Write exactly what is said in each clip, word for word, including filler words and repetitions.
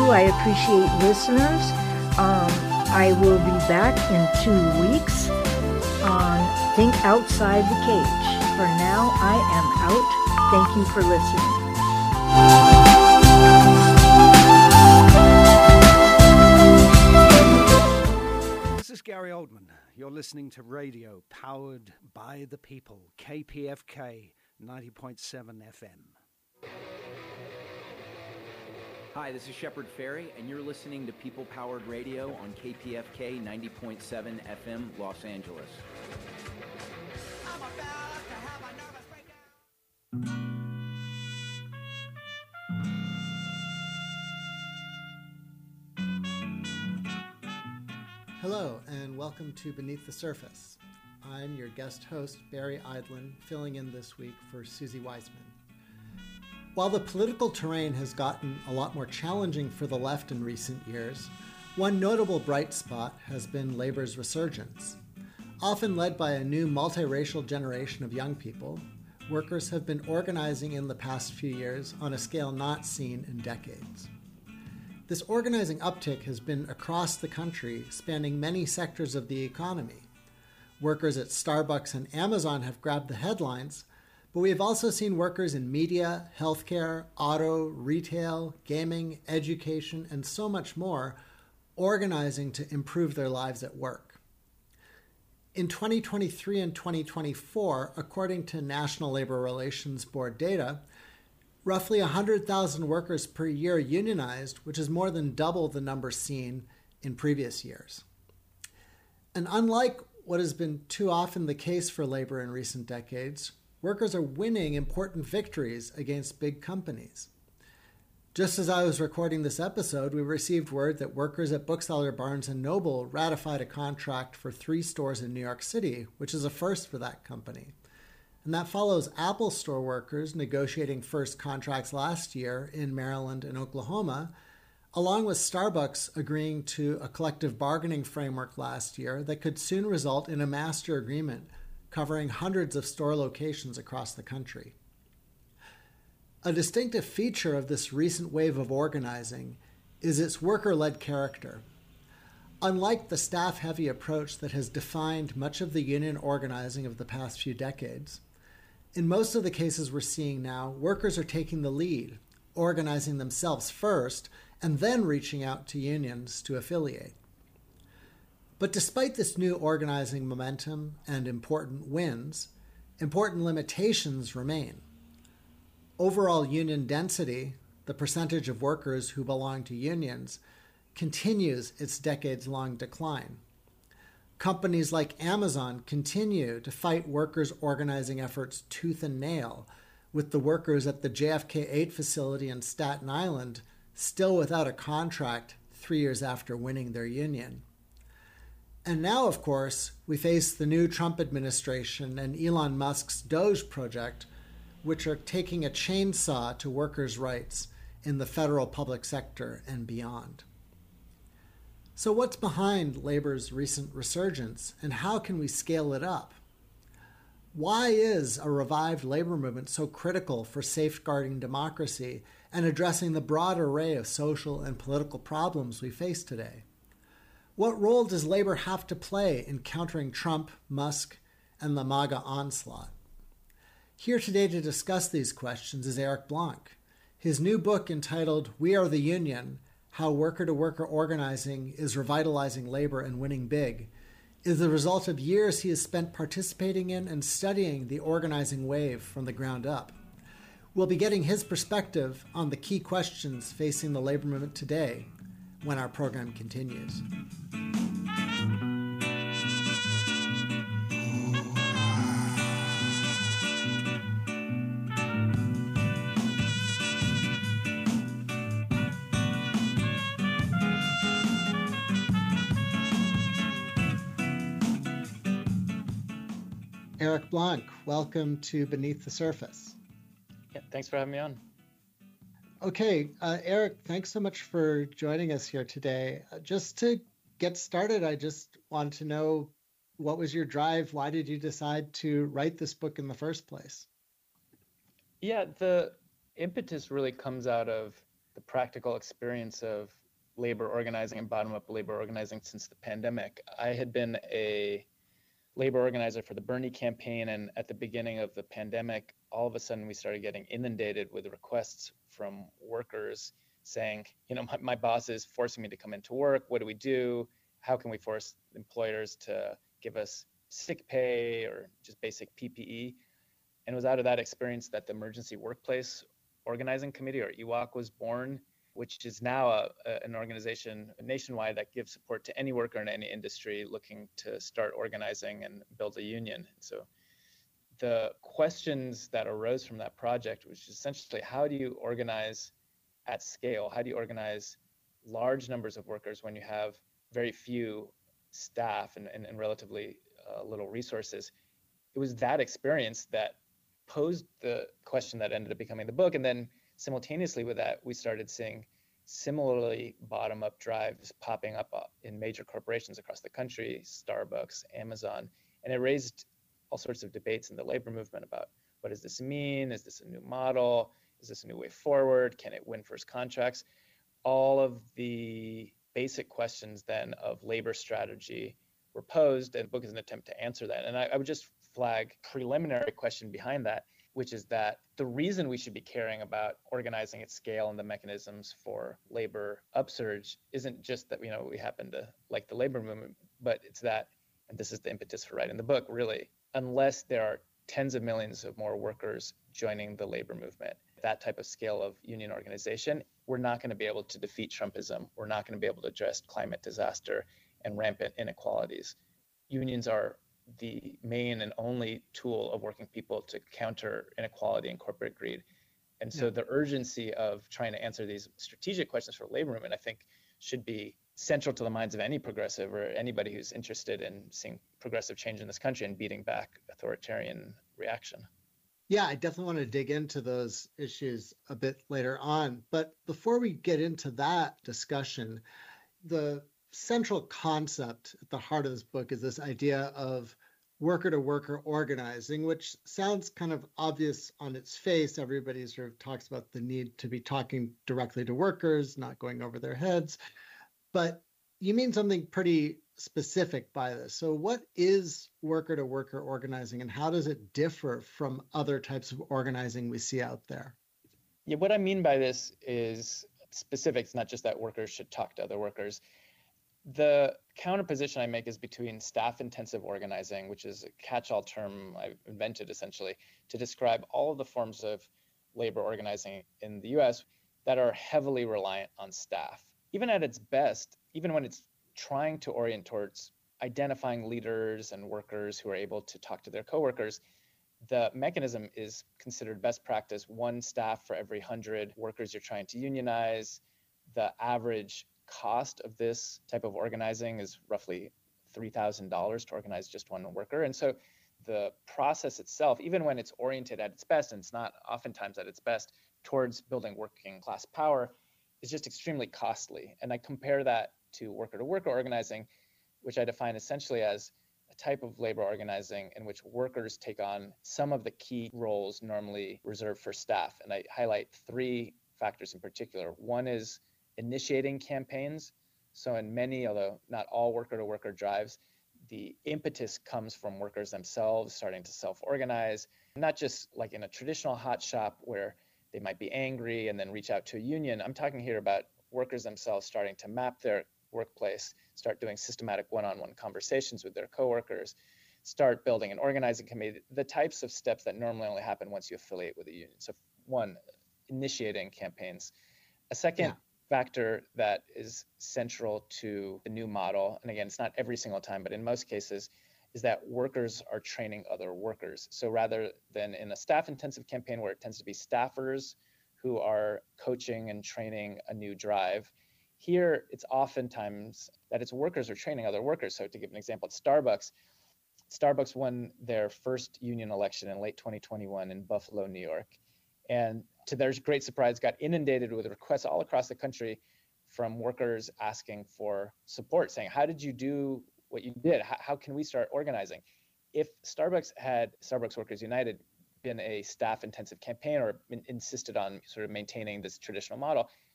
I appreciate listeners. Um, I will be back in two weeks on Think Outside the Cage. For now, I am out. Thank you for listening. This is Gary Oldman. You're listening to radio powered by the people, K P F K ninety point seven F M. Hi, this is Shepard Fairey, and you're listening to People Powered Radio on K P F K ninety point seven F M, Los Angeles. I'm about to have a nervous breakdown. Hello, and welcome to Beneath the Surface. I'm your guest host, Barry Eidlin, filling in this week for Susie Wiseman. While the political terrain has gotten a lot more challenging for the left in recent years, one notable bright spot has been Labor's resurgence. Often led by a new multiracial generation of young people, workers have been organizing in the past few years on a scale not seen in decades. This organizing uptick has been across the country, spanning many sectors of the economy. Workers at Starbucks and Amazon have grabbed the headlines, but we have also seen workers in media, healthcare, auto, retail, gaming, education, and so much more organizing to improve their lives at work. In twenty twenty-three and twenty twenty-four, according to National Labor Relations Board data, roughly one hundred thousand workers per year unionized, which is more than double the number seen in previous years. And unlike what has been too often the case for labor in recent decades, workers are winning important victories against big companies. Just as I was recording this episode, we received word that workers at bookseller Barnes and Noble ratified a contract for three stores in New York City, which is a first for that company. And that follows Apple Store workers negotiating first contracts last year in Maryland and Oklahoma, along with Starbucks agreeing to a collective bargaining framework last year that could soon result in a master agreement covering hundreds of store locations across the country. A distinctive feature of this recent wave of organizing is its worker-led character. Unlike the staff-heavy approach that has defined much of the union organizing of the past few decades, in most of the cases we're seeing now, workers are taking the lead, organizing themselves first, and then reaching out to unions to affiliate. But despite this new organizing momentum and important wins, important limitations remain. Overall union density, the percentage of workers who belong to unions, continues its decades-long decline. Companies like Amazon continue to fight workers' organizing efforts tooth and nail, with the workers at the J F K eight facility in Staten Island still without a contract three years after winning their union. And now, of course, we face the new Trump administration and Elon Musk's Doge project, which are taking a chainsaw to workers' rights in the federal public sector and beyond. So what's behind labor's recent resurgence, and how can we scale it up? Why is a revived labor movement so critical for safeguarding democracy and addressing the broad array of social and political problems we face today? What role does labor have to play in countering Trump, Musk, and the MAGA onslaught? Here today to discuss these questions is Eric Blanc. His new book entitled We Are the Union, How Worker-to-Worker Organizing is Revitalizing Labor and Winning Big, is the result of years he has spent participating in and studying the organizing wave from the ground up. We'll be getting his perspective on the key questions facing the labor movement today when our program continues. Eric Blanc, welcome to Beneath the Surface. Yeah, thanks for having me on. Okay, uh, Eric, thanks so much for joining us here today. Uh, just to get started, I just wanted to know, what was your drive? Why did you decide to write this book in the first place? Yeah, the impetus really comes out of the practical experience of labor organizing and bottom-up labor organizing since the pandemic. I had been a labor organizer for the Bernie campaign, and at the beginning of the pandemic, all of a sudden we started getting inundated with requests from workers saying, you know, my, my boss is forcing me to come into work. What do we do? How can we force employers to give us sick pay or just basic P P E? And it was out of that experience that the Emergency Workplace Organizing Committee, or E W O C, was born, which is now a, a, an organization nationwide that gives support to any worker in any industry looking to start organizing and build a union. So the questions that arose from that project, which is essentially, how do you organize at scale? How do you organize large numbers of workers when you have very few staff and, and, and relatively uh, little resources? It was that experience that posed the question that ended up becoming the book. And then simultaneously with that, we started seeing similarly bottom-up drives popping up in major corporations across the country, Starbucks, Amazon, and it raised all sorts of debates in the labor movement about, what does this mean? Is this a new model? Is this a new way forward? Can it win first contracts? All of the basic questions then of labor strategy were posed, and the book is an attempt to answer that. And I, I would just flag preliminary question behind that, which is that the reason we should be caring about organizing at scale and the mechanisms for labor upsurge isn't just that, you know, we happen to like the labor movement, but it's that, and this is the impetus for writing the book, really, unless there are tens of millions of more workers joining the labor movement, that type of scale of union organization, we're not going to be able to defeat Trumpism. We're not going to be able to address climate disaster and rampant inequalities. Unions are the main and only tool of working people to counter inequality and corporate greed. And so yeah. the urgency of trying to answer these strategic questions for labor movement, I think, should be central to the minds of any progressive or anybody who's interested in seeing progressive change in this country and beating back authoritarian reaction. Yeah, I definitely want to dig into those issues a bit later on. But before we get into that discussion, the central concept at the heart of this book is this idea of worker-to-worker organizing, which sounds kind of obvious on its face. Everybody sort of talks about the need to be talking directly to workers, not going over their heads. But you mean something pretty specific by this. So what is worker-to-worker organizing, and how does it differ from other types of organizing we see out there? Yeah, what I mean by this is specifics, not just that workers should talk to other workers. The counterposition I make is between staff-intensive organizing, which is a catch-all term I've invented essentially to describe all of the forms of labor organizing in the U S that are heavily reliant on staff. Even at its best, even when it's trying to orient towards identifying leaders and workers who are able to talk to their coworkers, the mechanism is considered best practice, one staff for every one hundred workers you're trying to unionize. The average cost of this type of organizing is roughly three thousand dollars to organize just one worker. And so the process itself, even when it's oriented at its best, and it's not oftentimes at its best, towards building working class power, is just extremely costly. And I compare that to worker-to-worker organizing, which I define essentially as a type of labor organizing in which workers take on some of the key roles normally reserved for staff. And I highlight three factors in particular. One is initiating campaigns. So in many, although not all worker-to-worker drives, the impetus comes from workers themselves starting to self-organize, not just like in a traditional hot shop where they might be angry and then reach out to a union. I'm talking here about workers themselves starting to map their workplace, start doing systematic one-on-one conversations with their coworkers, start building an organizing committee, the types of steps that normally only happen once you affiliate with a union. So one, initiating campaigns. A second yeah. factor that is central to the new model, and again, it's not every single time, but in most cases, is that workers are training other workers. So rather than in a staff-intensive campaign where it tends to be staffers who are coaching and training a new drive, here it's oftentimes that it's workers who are training other workers. So to give an example, at Starbucks, Starbucks won their first union election in late twenty twenty-one in Buffalo, New York. And to their great surprise, got inundated with requests all across the country from workers asking for support, saying, how did you do what you did? How, how can we start organizing? If Starbucks had, Starbucks Workers United, been a staff-intensive campaign or been, insisted on sort of maintaining this traditional model,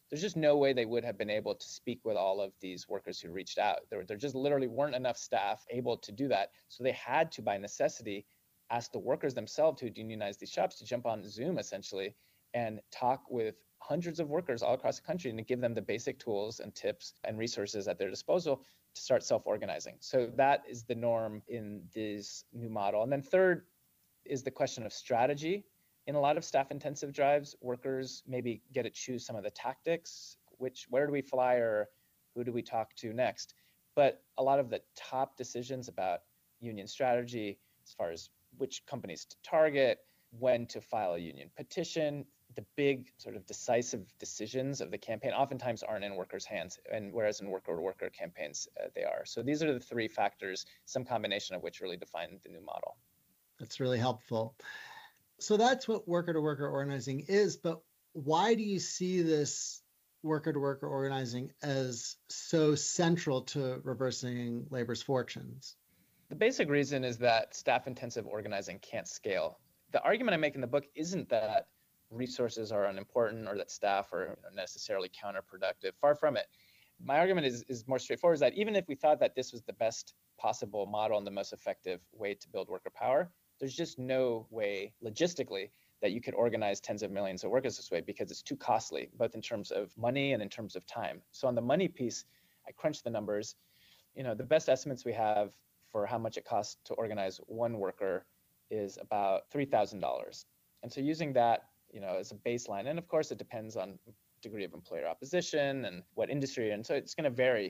there's just no way they would have been able to speak with all of these workers who reached out. There, there just literally weren't enough staff able to do that. So they had to, by necessity, ask the workers themselves who unionized these shops to jump on Zoom essentially and talk with hundreds of workers all across the country and to give them the basic tools and tips and resources at their disposal to start self-organizing. So that is the norm in this new model. And then third is the question of strategy. In a lot of staff-intensive drives, workers maybe get to choose some of the tactics, which where do we fly or who do we talk to next? But a lot of the top decisions about union strategy, as far as which companies to target, when to file a union petition, the big sort of decisive decisions of the campaign oftentimes aren't in workers' hands, and whereas in worker-to-worker campaigns, uh, they are. So these are the three factors, some combination of which really define the new model. That's really helpful. So that's what worker-to-worker organizing is, but why do you see this worker-to-worker organizing as so central to reversing labor's fortunes? The basic reason is that staff-intensive organizing can't scale. The argument I make in the book isn't that resources are unimportant or that staff are necessarily counterproductive. Far from it. My argument is, is more straightforward, is that even if we thought that this was the best possible model and the most effective way to build worker power, there's just no way logistically that you could organize tens of millions of workers this way because it's too costly, both in terms of money and in terms of time. So on the money piece, I crunched the numbers. You know, the best estimates we have for how much it costs to organize one worker is about three thousand dollars. And so using that, you know, as a baseline, and of course it depends on degree of employer opposition and what industry, and so it's going to vary.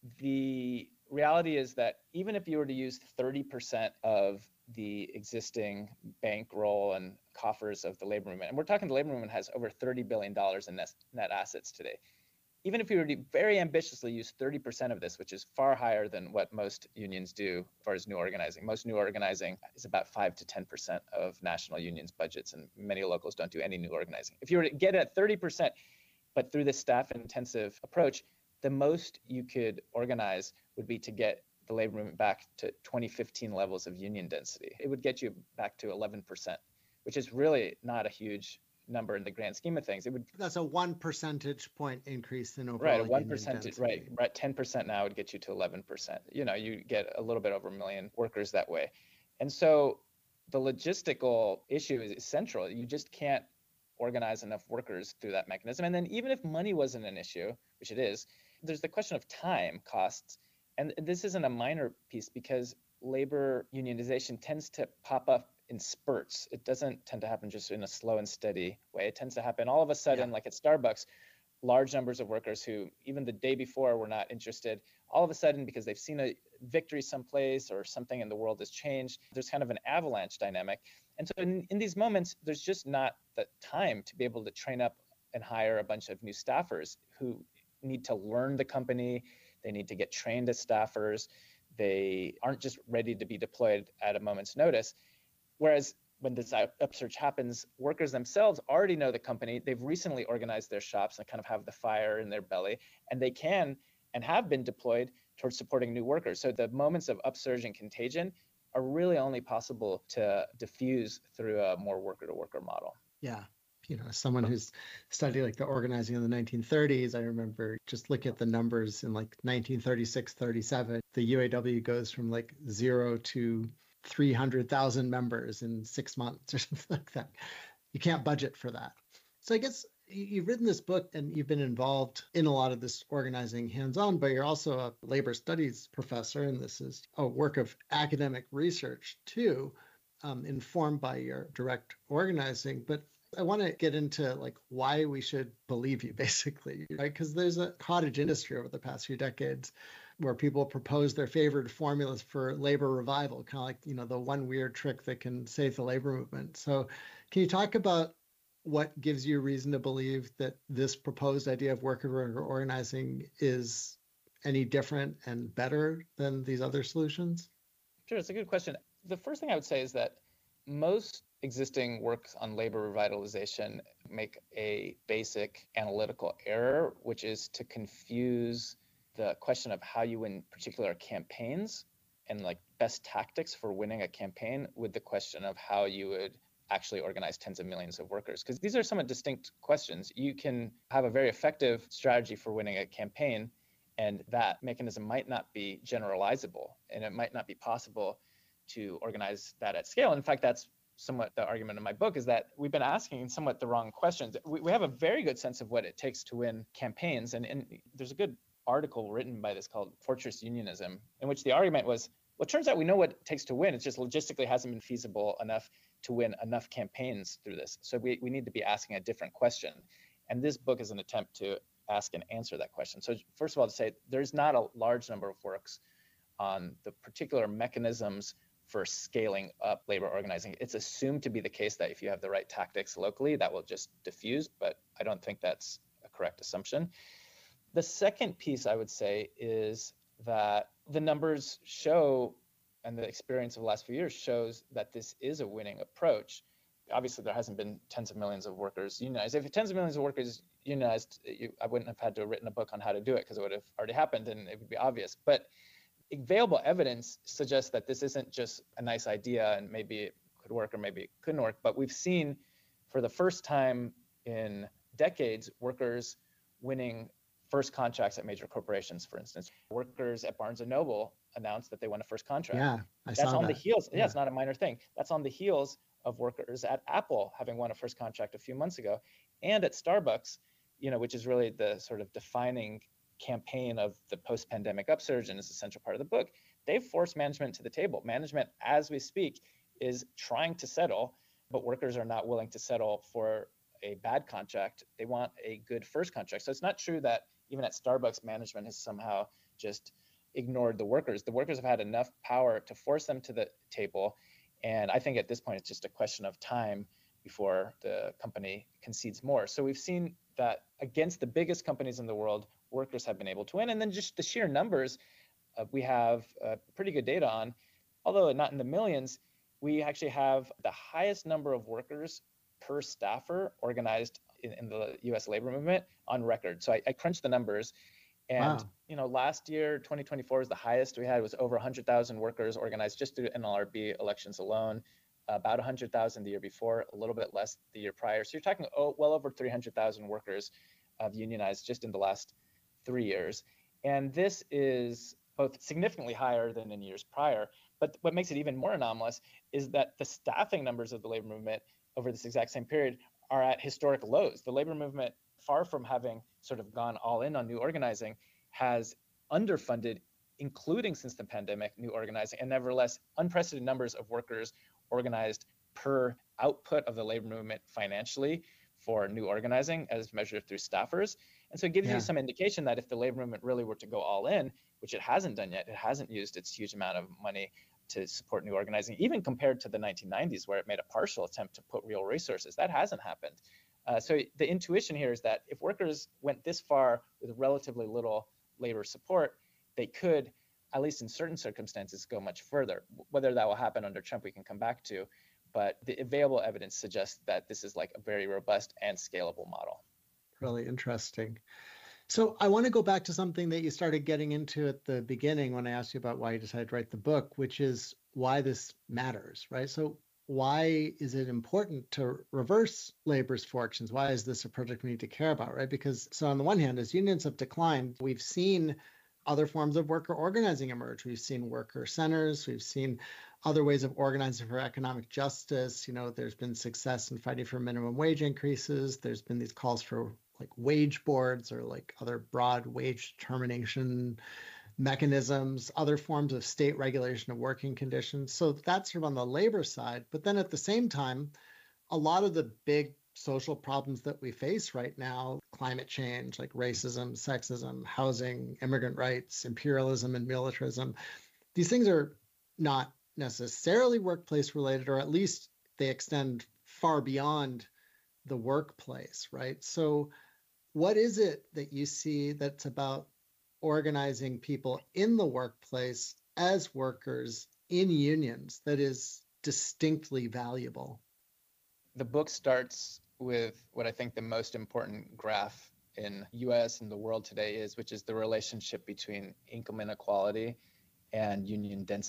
The reality is that even if you were to use thirty percent of the existing bankroll and coffers of the labor movement, and we're talking the labor movement has over thirty billion dollars in net, net assets today. Even if you were to very ambitiously use thirty percent of this, which is far higher than what most unions do as far as new organizing. Most new organizing is about five to ten percent of national unions' budgets, and many locals don't do any new organizing. If you were to get it at thirty percent, but through this staff-intensive approach, the most you could organize would be to get the labor movement back to twenty fifteen levels of union density. It would get you back to eleven percent, which is really not a huge number in the grand scheme of things. It would That's a one percentage point increase in overall right, a one union percentage, density. right, right. ten percent now would get you to eleven percent. You know, you get a little bit over a million workers that way. And so the logistical issue is central. You just can't organize enough workers through that mechanism. And then even if money wasn't an issue, which it is, there's the question of time costs. And this isn't a minor piece because labor unionization tends to pop up in spurts. It doesn't tend to happen just in a slow and steady way. It tends to happen all of a sudden, yeah. Like at Starbucks, large numbers of workers who even the day before were not interested, all of a sudden, because they've seen a victory someplace or something in the world has changed, there's kind of an avalanche dynamic. And so in, in these moments, there's just not the time to be able to train up and hire a bunch of new staffers who need to learn the company. They need to get trained as staffers. They aren't just ready to be deployed at a moment's notice. Whereas when this upsurge happens, workers themselves already know the company. They've recently organized their shops and kind of have the fire in their belly, and they can and have been deployed towards supporting new workers. So the moments of upsurge and contagion are really only possible to diffuse through a more worker-to-worker model. Yeah. You know, as someone who's studied like the organizing in the nineteen thirties, I remember just looking at the numbers in like nineteen thirty-six, thirty-seven, the U A W goes from like zero to three hundred thousand members in six months or something like that. You can't budget for that. So I guess you've written this book and you've been involved in a lot of this organizing hands-on, but you're also a labor studies professor, and this is a work of academic research too, um, informed by your direct organizing. But I want to get into like why we should believe you, basically, right? Because there's a cottage industry over the past few decades where people propose their favorite formulas for labor revival, kind of like, you know, the one weird trick that can save the labor movement. So can you talk about what gives you reason to believe that this proposed idea of worker organizing is any different and better than these other solutions? Sure, it's a good question. The first thing I would say is that most existing works on labor revitalization make a basic analytical error, which is to confuse the question of how you win particular campaigns and like best tactics for winning a campaign with the question of how you would actually organize tens of millions of workers? Because these are somewhat distinct questions. You can have a very effective strategy for winning a campaign, and that mechanism might not be generalizable, and it might not be possible to organize that at scale. In fact, that's somewhat the argument in my book, is that we've been asking somewhat the wrong questions. We, we have a very good sense of what it takes to win campaigns. And, and there's a good article written by this called Fortress Unionism, in which the argument was, well, it turns out we know what it takes to win. It just logistically hasn't been feasible enough to win enough campaigns through this. So we, we need to be asking a different question. And this book is an attempt to ask and answer that question. So first of all, to say there's not a large number of works on the particular mechanisms for scaling up labor organizing. It's assumed to be the case that if you have the right tactics locally, that will just diffuse, but I don't think that's a correct assumption. The second piece I would say is that the numbers show, and the experience of the last few years shows, that this is a winning approach. Obviously, there hasn't been tens of millions of workers unionized. If tens of millions of workers unionized, you, I wouldn't have had to have written a book on how to do it, because it would have already happened and it would be obvious. But available evidence suggests that this isn't just a nice idea and maybe it could work or maybe it couldn't work. But we've seen for the first time in decades, workers winning first contracts at major corporations. For instance, workers at Barnes and Noble announced that they won a first contract. Yeah, I That's saw on that. the heels. Yeah, Yeah. it's not a minor thing. That's on the heels of workers at Apple having won a first contract a few months ago, and at Starbucks, you know, which is really the sort of defining campaign of the post-pandemic upsurge and is a central part of the book. They've forced management to the table. Management, as we speak, is trying to settle, but workers are not willing to settle for a bad contract. They want a good first contract. So it's not true that even at Starbucks, management has somehow just ignored the workers. The workers have had enough power to force them to the table. And I think at this point, it's just a question of time before the company concedes more. So we've seen that against the biggest companies in the world, workers have been able to win. And then just the sheer numbers, uh, we have uh, pretty good data on, although not in the millions, we actually have the highest number of workers per staffer organized in, in the U S labor movement on record. So I, I crunched the numbers. And, Wow. you know, last year, twenty twenty-four was the highest we had. It was over one hundred thousand workers organized just through N L R B elections alone, about one hundred thousand the year before, a little bit less the year prior. So you're talking oh, well over three hundred thousand workers have unionized just in the last three years. And this is both significantly higher than in years prior. But what makes it even more anomalous is that the staffing numbers of the labor movement over this exact same period are at historic lows. The labor movement, far from having sort of gone all in on new organizing, has underfunded, including since the pandemic, new organizing, and nevertheless, unprecedented numbers of workers organized per output of the labor movement financially for new organizing as measured through staffers. And so it gives Yeah. you some indication that if the labor movement really were to go all in, which it hasn't done yet, it hasn't used its huge amount of money to support new organizing, even compared to the nineteen nineties, where it made a partial attempt to put real resources. That hasn't happened. Uh, so the intuition here is that if workers went this far with relatively little labor support, they could, at least in certain circumstances, go much further. Whether that will happen under Trump, we can come back to, but the available evidence suggests that this is like a very robust and scalable model. Really interesting. So I want to go back to something that you started getting into at the beginning when I asked you about why you decided to write the book, which is why this matters, right? So why is it important to reverse labor's fortunes? Why is this a project we need to care about, right? Because so on the one hand, as unions have declined, we've seen other forms of worker organizing emerge. We've seen worker centers. We've seen other ways of organizing for economic justice. You know, there's been success in fighting for minimum wage increases. There's been these calls for like wage boards or like other broad wage determination mechanisms, other forms of state regulation of working conditions. So that's sort of on the labor side. But then at the same time, a lot of the big social problems that we face right now, climate change, like racism, sexism, housing, immigrant rights, imperialism, and militarism, these things are not necessarily workplace related, or at least they extend far beyond the workplace, right? So what is it that you see that's about organizing people in the workplace as workers in unions that is distinctly valuable? The book starts with what I think the most important graph in U S and the world today is, which is the relationship between income inequality and union density.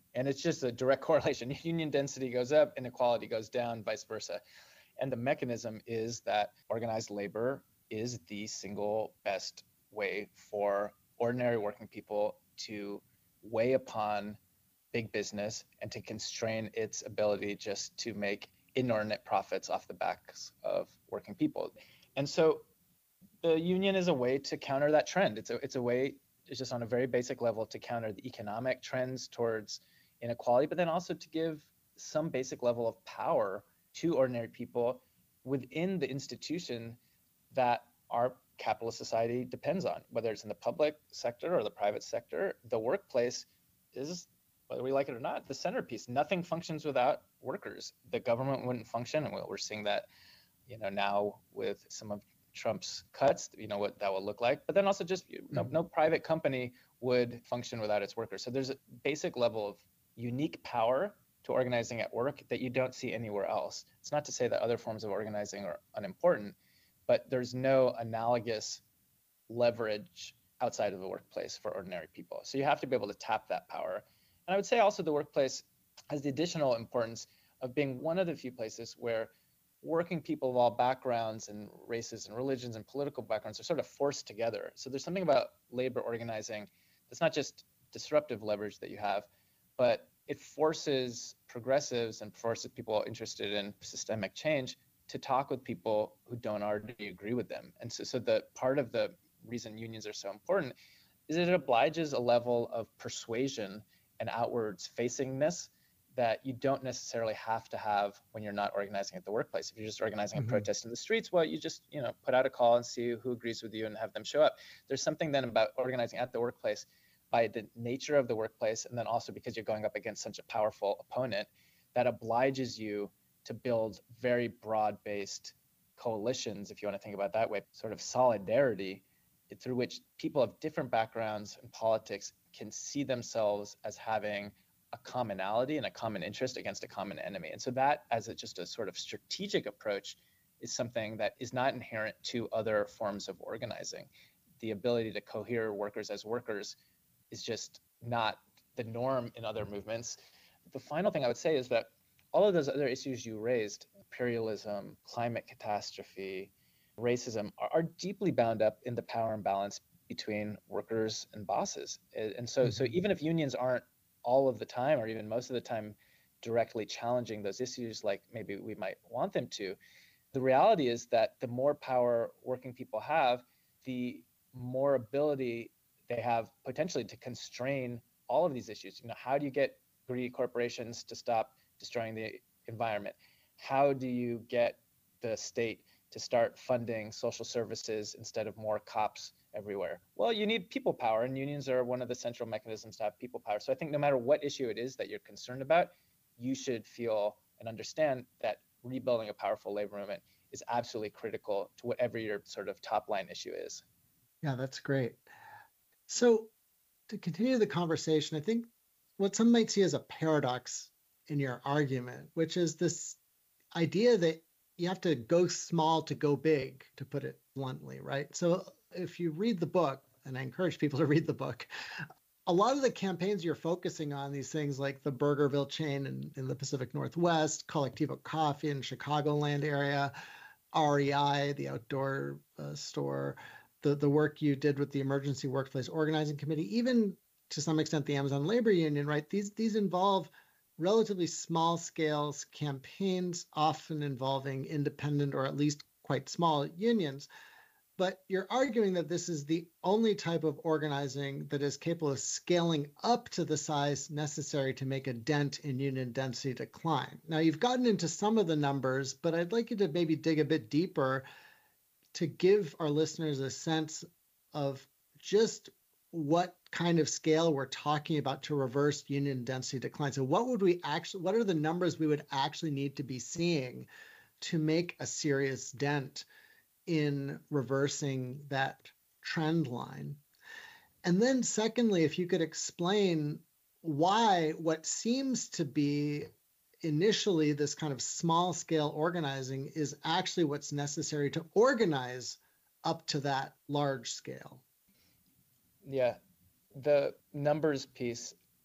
And it's just a direct correlation. Union density goes up, inequality goes down, vice versa. And the mechanism is that organized labor is the single best way for ordinary working people to weigh upon big business and to constrain its ability just to make inordinate profits off the backs of working people. And so the union is a way to counter that trend. It's a, it's a way, it's just on a very basic level, to counter the economic trends towards inequality, but then also to give some basic level of power to ordinary people within the institution that our capitalist society depends on, whether it's in the public sector or the private sector. The workplace is, whether we like it or not, the centerpiece. Nothing functions without workers. The government wouldn't function, and we're seeing that, you know, now with some of Trump's cuts, you know, what that will look like. But then also just no, no private company would function without its workers. So there's a basic level of unique power to organizing at work that you don't see anywhere else. It's not to say that other forms of organizing are unimportant, but there's no analogous leverage outside of the workplace for ordinary people. So you have to be able to tap that power. And I would say also the workplace has the additional importance of being one of the few places where working people of all backgrounds and races and religions and political backgrounds are sort of forced together. So there's something about labor organizing that's not just disruptive leverage that you have, but it forces progressives and forces people interested in systemic change to talk with people who don't already agree with them. And so, so the part of the reason unions are so important is that it obliges a level of persuasion and outwards facingness that you don't necessarily have to have when you're not organizing at the workplace. If you're just organizing mm-hmm. a protest in the streets, well, you just, you know, put out a call and see who agrees with you and have them show up. There's something then about organizing at the workplace by the nature of the workplace, and then also because you're going up against such a powerful opponent, that obliges you to build very broad-based coalitions, if you want to think about it that way, sort of solidarity through which people of different backgrounds in politics can see themselves as having a commonality and a common interest against a common enemy. And so that, as a, just a sort of strategic approach, is something that is not inherent to other forms of organizing. The ability to cohere workers as workers is just not the norm in other movements. The final thing I would say is that all of those other issues you raised, imperialism, climate catastrophe, racism, are, are deeply bound up in the power imbalance between workers and bosses. And so, mm-hmm. so even if unions aren't all of the time, or even most of the time, directly challenging those issues like maybe we might want them to, the reality is that the more power working people have, the more ability they have potentially to constrain all of these issues. You know, how do you get greedy corporations to stop destroying the environment? How do you get the state to start funding social services instead of more cops everywhere? Well, you need people power, and unions are one of the central mechanisms to have people power. So I think no matter what issue it is that you're concerned about, you should feel and understand that rebuilding a powerful labor movement is absolutely critical to whatever your sort of top line issue is. Yeah, that's great. So to continue the conversation, I think what some might see as a paradox in your argument, which is this idea that you have to go small to go big, to put it bluntly, right? So if you read the book, and I encourage people to read the book, a lot of the campaigns you're focusing on, these things like the Burgerville chain in, in the Pacific Northwest, Collectivo Coffee in Chicagoland area, R E I, the outdoor uh, store, the, the work you did with the Emergency Workplace Organizing Committee, even to some extent the Amazon Labor Union, right? These, these involve relatively small scale campaigns, often involving independent or at least quite small unions. But you're arguing that this is the only type of organizing that is capable of scaling up to the size necessary to make a dent in union density decline. Now, you've gotten into some of the numbers, but I'd like you to maybe dig a bit deeper to give our listeners a sense of just what kind of scale we're talking about to reverse union density decline. So what would we actually, what are the numbers we would actually need to be seeing to make a serious dent in reversing that trend line? And then secondly, if you could explain why what seems to be initially this kind of small scale organizing is actually what's necessary to organize up to that large scale. Yeah, the numbers piece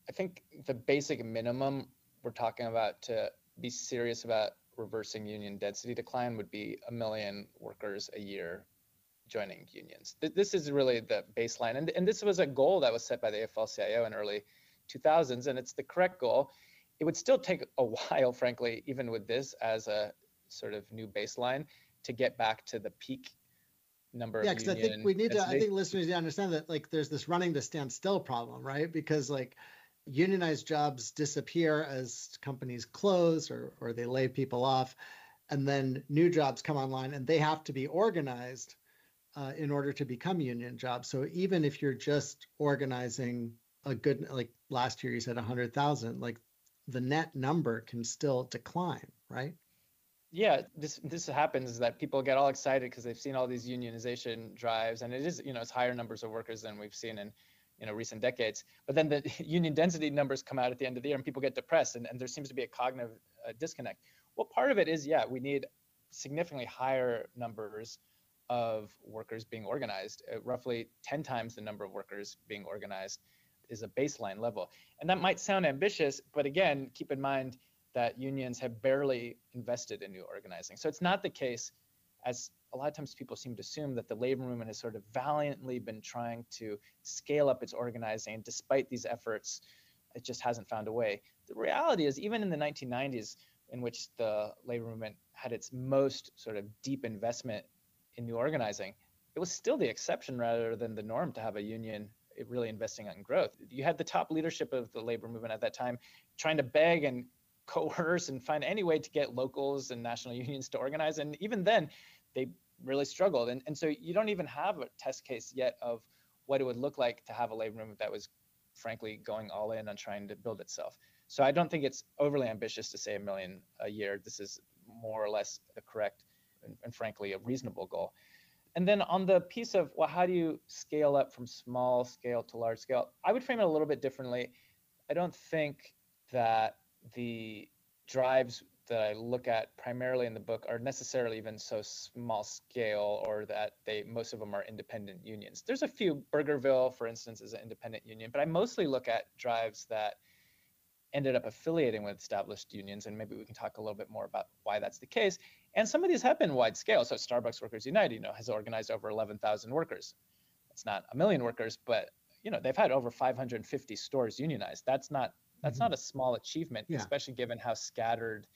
I think the basic minimum we're talking about to be serious about reversing union density decline would be a million workers a year joining unions. This is really the baseline. And, and this was a goal that was set by the A F L C I O in early two thousands, and it's the correct goal. It would still take a while, frankly, even with this as a sort of new baseline, to get back to the peak number of yeah, because I think we need density. to, I think listeners need to understand that like there's this running to stand still problem, right? Because like unionized jobs disappear as companies close or, or they lay people off, and then new jobs come online and they have to be organized uh, in order to become union jobs. So even if you're just organizing a good, like last year you said one hundred thousand, like the net number can still decline, right? Yeah, this this happens that people get all excited because they've seen all these unionization drives, and it is, you know, it's higher numbers of workers than we've seen in, you know, recent decades. But then the union density numbers come out at the end of the year and people get depressed, and, and there seems to be a cognitive uh, disconnect. Well, part of it is, yeah, we need significantly higher numbers of workers being organized. Uh, roughly ten times the number of workers being organized is a baseline level. And that might sound ambitious, but again, keep in mind that unions have barely invested in new organizing. So it's not the case, as a lot of times people seem to assume, that the labor movement has sort of valiantly been trying to scale up its organizing, and despite these efforts, it just hasn't found a way. The reality is, even in the nineteen nineties, in which the labor movement had its most sort of deep investment in new organizing, it was still the exception rather than the norm to have a union really investing in growth. You had the top leadership of the labor movement at that time trying to beg and coerce and find any way to get locals and national unions to organize. And even then, they really struggled. And, and so you don't even have a test case yet of what it would look like to have a labor movement that was frankly going all in on trying to build itself. So I don't think it's overly ambitious to say a million a year. This is more or less the correct and, and frankly a reasonable goal. And then on the piece of, well, how do you scale up from small scale to large scale? I would frame it a little bit differently. I don't think that the drives that I look at primarily in the book are necessarily even so small scale, or that they, most of them are independent unions. There's a few, Burgerville, for instance, is an independent union, but I mostly look at drives that ended up affiliating with established unions, and maybe we can talk a little bit more about why that's the case. And some of these have been wide scale. So Starbucks Workers United, you know, has organized over eleven thousand workers. It's not a million workers, but you know, they've had over five hundred fifty stores unionized. That's not that's mm-hmm. not a small achievement, yeah. especially given how scattered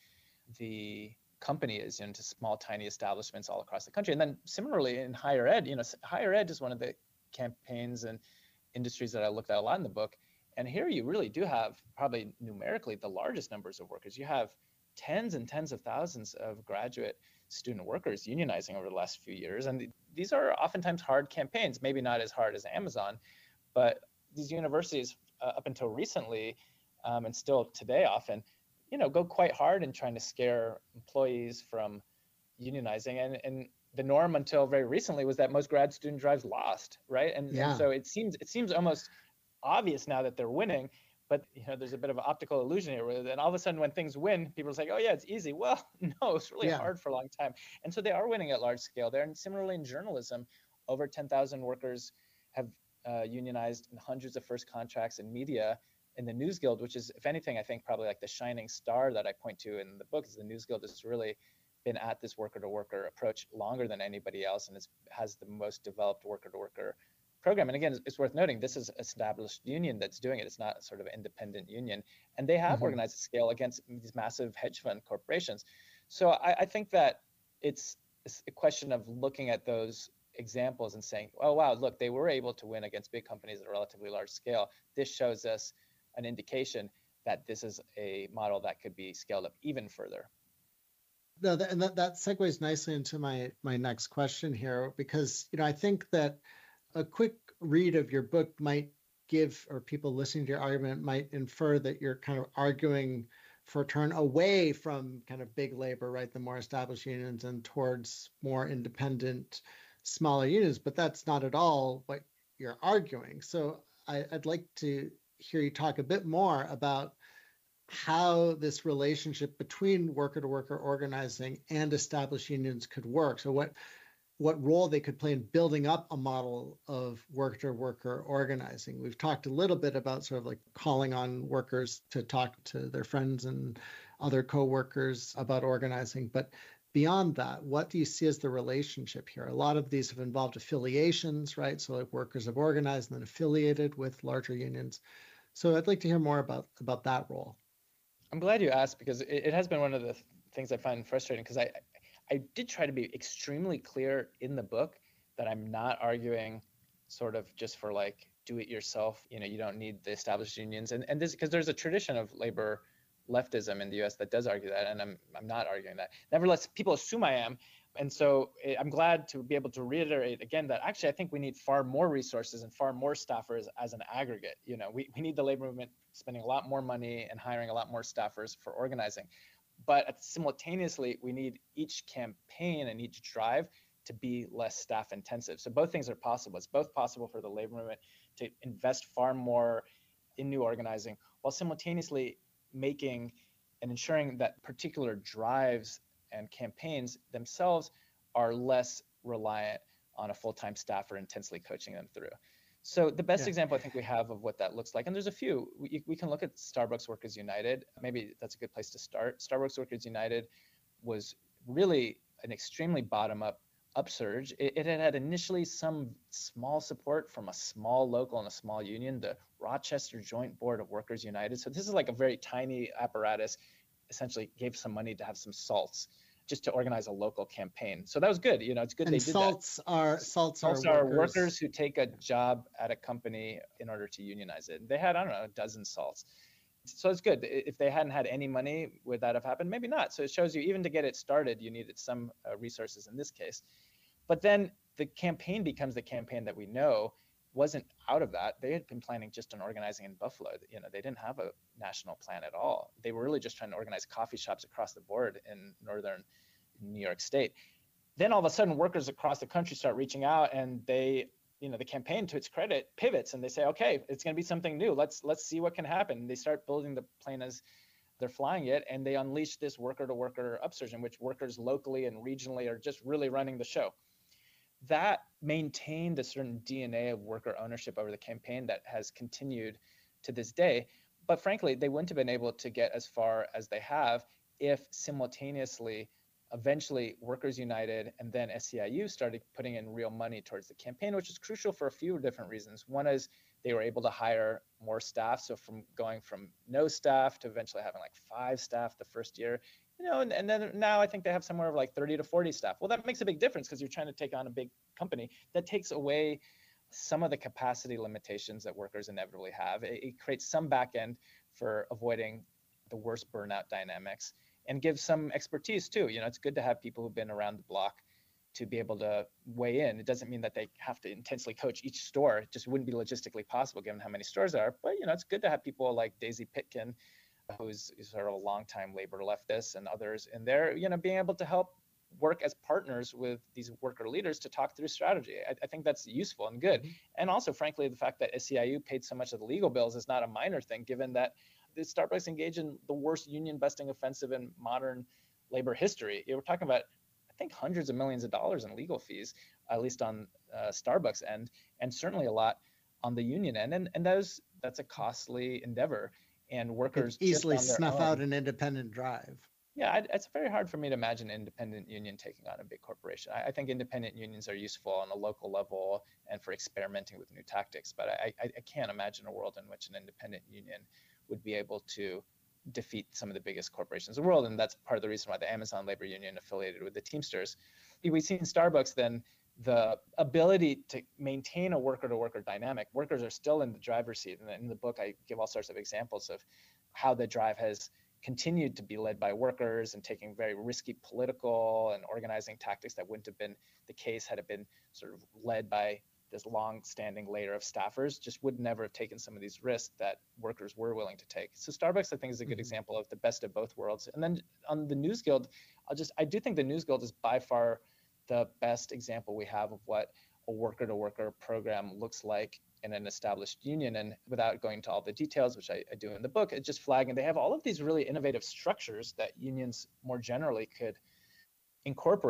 the company is into small, tiny establishments all across the country. And then similarly in higher ed, you know, higher ed is one of the campaigns and industries that I looked at a lot in the book. And here you really do have probably numerically the largest numbers of workers. You have tens and tens of thousands of graduate student workers unionizing over the last few years. And these are oftentimes hard campaigns, maybe not as hard as Amazon, but these universities uh, up until recently, um, and still today often, you know, go quite hard in trying to scare employees from unionizing. And, and the norm until very recently was that most grad student drives lost, right? And, yeah. and so it seems it seems almost obvious now that they're winning, but you know, there's a bit of an optical illusion here. Where then all of a sudden, when things win, people say, "Oh yeah, it's easy." Well, no, it's really yeah. hard for a long time. And so they are winning at large scale there. And similarly in journalism, over ten thousand workers have uh, unionized in hundreds of first contracts in media. In the News Guild, which is, if anything, I think probably like the shining star that I point to in the book, is the News Guild has really been at this worker-to-worker approach longer than anybody else, and it's, has the most developed worker-to-worker program. And again, it's, it's worth noting, this is an established union that's doing it. It's not a sort of independent union. And they have mm-hmm. organized at scale against these massive hedge fund corporations. So I, I think that it's, it's a question of looking at those examples and saying, oh, wow, look, they were able to win against big companies at a relatively large scale. This shows us an indication that this is a model that could be scaled up even further. No, that, and that, that segues nicely into my my next question here, because you know I think that a quick read of your book might give, or people listening to your argument might infer that you're kind of arguing for a turn away from kind of big labor, right, the more established unions, and towards more independent, smaller unions. But that's not at all what you're arguing. So I, I'd like to hear you talk a bit more about how this relationship between worker-to-worker organizing and established unions could work. So what what role they could play in building up a model of worker-to-worker organizing. We've talked a little bit about sort of like calling on workers to talk to their friends and other co-workers about organizing. But beyond that, what do you see as the relationship here? A lot of these have involved affiliations, right? So like workers have organized and then affiliated with larger unions. So I'd like to hear more about, about that role. I'm glad you asked, because it, it has been one of the things I find frustrating, because I, I did try to be extremely clear in the book that I'm not arguing sort of just for like do it yourself. You know, you don't need the established unions. And, and this, because there's a tradition of labor leftism in the U S that does argue that, and I'm I'm not arguing that. Nevertheless, people assume I am, and so I'm glad to be able to reiterate again that actually I think we need far more resources and far more staffers as an aggregate. You know, we, we need the labor movement spending a lot more money and hiring a lot more staffers for organizing, but simultaneously we need each campaign and each drive to be less staff intensive. So both things are possible. It's both possible for the labor movement to invest far more in new organizing while simultaneously making and ensuring that particular drives and campaigns themselves are less reliant on a full-time staffer intensely coaching them through. So the best yeah. example I think we have of what that looks like, and there's a few, we, we can look at Starbucks Workers United. Maybe that's a good place to start. Starbucks Workers United was really an extremely bottom-up upsurge. It, it had had initially some small support from a small local and a small union, the Rochester Joint Board of Workers United. So this is like a very tiny apparatus, essentially gave some money to have some salts just to organize a local campaign. So that was good. You know, it's good and they did salts that. Are, salts, salts are, are workers. workers who take a job at a company in order to unionize it. They had, I don't know, a dozen salts. So it's good. If they hadn't had any money, would that have happened? Maybe not. So it shows you even to get it started, you needed some uh, resources in this case. But then the campaign becomes the campaign that we know wasn't out of that. They had been planning just on organizing in Buffalo. You know, they didn't have a national plan at all. They were really just trying to organize coffee shops across the board in northern New York State. Then all of a sudden, workers across the country start reaching out, and they, you know, the campaign, to its credit, pivots and they say, okay, it's going to be something new. Let's let's see what can happen. And they start building the plane as they're flying it, and they unleash this worker-to-worker upsurge in which workers locally and regionally are just really running the show. That maintained a certain D N A of worker ownership over the campaign that has continued to this day. But frankly, they wouldn't have been able to get as far as they have if simultaneously, eventually Workers United and then S E I U started putting in real money towards the campaign, which is crucial for a few different reasons. One is they were able to hire more staff. So from going from no staff to eventually having like five staff the first year, you know, and, and then now I think they have somewhere of like thirty to forty staff. Well, that makes a big difference because you're trying to take on a big company. That takes away some of the capacity limitations that workers inevitably have. It, it creates some back end for avoiding the worst burnout dynamics and gives some expertise too. You know, it's good to have people who've been around the block to be able to weigh in. It doesn't mean that they have to intensely coach each store. It just wouldn't be logistically possible given how many stores there are. But, you know, it's good to have people like Daisy Pitkin, who's sort of a longtime labor leftist, and others in there, you know, being able to help work as partners with these worker leaders to talk through strategy. I, I think that's useful and good. Mm-hmm. And also, frankly, the fact that S E I U paid so much of the legal bills is not a minor thing, given that the Starbucks engaged in the worst union busting offensive in modern labor history. You know, we're talking about, I think, hundreds of millions of dollars in legal fees, at least on uh, Starbucks end, and certainly a lot on the union end. And, and those, that's a costly endeavor. And workers could easily just snuff own, out an independent drive. Yeah, I, it's very hard for me to imagine an independent union taking on a big corporation. I, I think independent unions are useful on a local level and for experimenting with new tactics, but I, I, I can't imagine a world in which an independent union would be able to defeat some of the biggest corporations in the world. And that's part of the reason why the Amazon Labor Union affiliated with the Teamsters. We've seen Starbucks then, the ability to maintain a worker-to-worker dynamic. Workers are still in the driver's seat. And in the book, I give all sorts of examples of how the drive has continued to be led by workers and taking very risky political and organizing tactics that wouldn't have been the case had it been sort of led by this long-standing layer of staffers. Just would never have taken some of these risks that workers were willing to take. So Starbucks, I think, is a good mm-hmm. example of the best of both worlds. And then on the News Guild, I'll just, I do think the News Guild is by far the best example we have of what a worker-to-worker program looks like in an established union. And without going into all the details, which I, I do in the book, it's just flagging they have all of these really innovative structures that unions more generally could incorporate.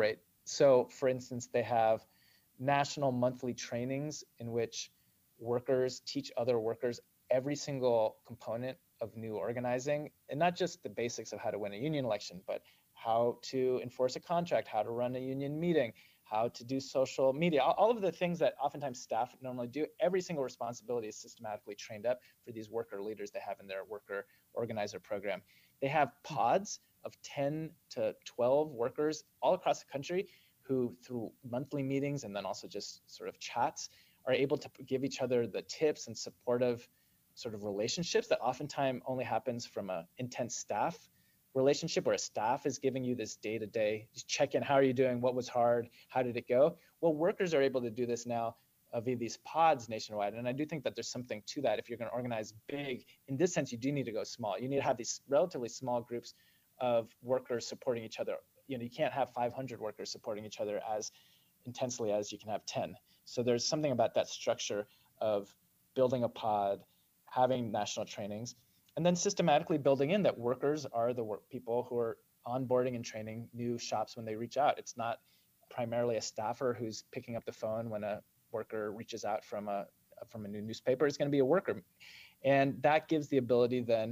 So for instance, they have national monthly trainings in which workers teach other workers every single component of new organizing, and not just the basics of how to win a union election, but how to enforce a contract, how to run a union meeting, how to do social media, all of the things that oftentimes staff normally do. Every single responsibility is systematically trained up for these worker leaders they have in their worker organizer program. They have pods of ten to twelve workers all across the country who, through monthly meetings and then also just sort of chats, are able to give each other the tips and supportive sort of relationships that oftentimes only happens from an intense staff relationship, where a staff is giving you this day-to-day, just check in, how are you doing, what was hard, how did it go? Well, workers are able to do this now uh, via these pods nationwide, and I do think that there's something to that. If you're going to organize big, in this sense, you do need to go small. You need to have these relatively small groups of workers supporting each other. You know, you can't have five hundred workers supporting each other as intensely as you can have ten. So there's something about that structure of building a pod, having national trainings, and then systematically building in that workers are the work people who are onboarding and training new shops when they reach out. It's not primarily a staffer who's picking up the phone when a worker reaches out from a from a new newspaper. It's going to be a worker, and that gives the ability then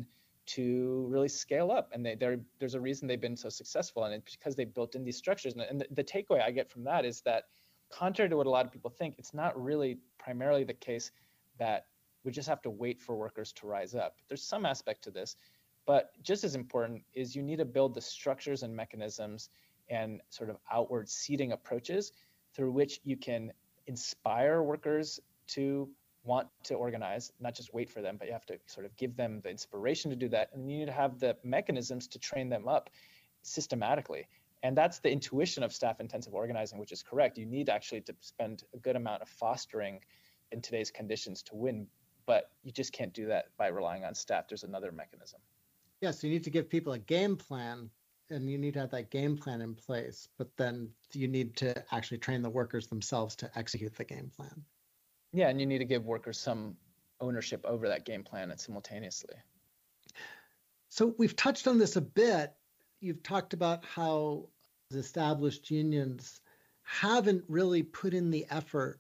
to really scale up. And they, there's a reason they've been so successful, and it's because they built in these structures. And, and the, the takeaway I get from that is that, contrary to what a lot of people think, it's not really primarily the case that we just have to wait for workers to rise up. There's some aspect to this, but just as important is you need to build the structures and mechanisms and sort of outward seeding approaches through which you can inspire workers to want to organize, not just wait for them, but you have to sort of give them the inspiration to do that. And you need to have the mechanisms to train them up systematically. And that's the intuition of staff-intensive organizing, which is correct. You need actually to spend a good amount of fostering in today's conditions to win, but you just can't do that by relying on staff. There's another mechanism. Yes, yeah, so you need to give people a game plan, and you need to have that game plan in place, but then you need to actually train the workers themselves to execute the game plan. Yeah, and you need to give workers some ownership over that game plan and simultaneously. So we've touched on this a bit. You've talked about how established unions haven't really put in the effort